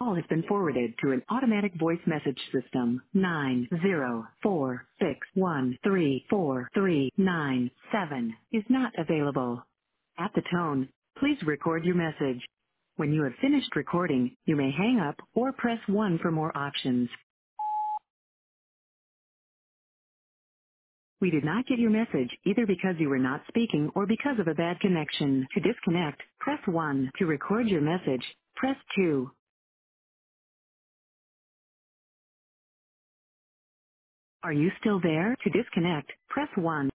call has been forwarded to an automatic voice message system. 904613439 is not available. At the tone, please record your message. When you have finished recording, you may hang up or press 1 for more options. We did not get your message either because you were not speaking or because of a bad connection. To disconnect, press 1. To record your message, press 2. Are you still there? To disconnect, press 1.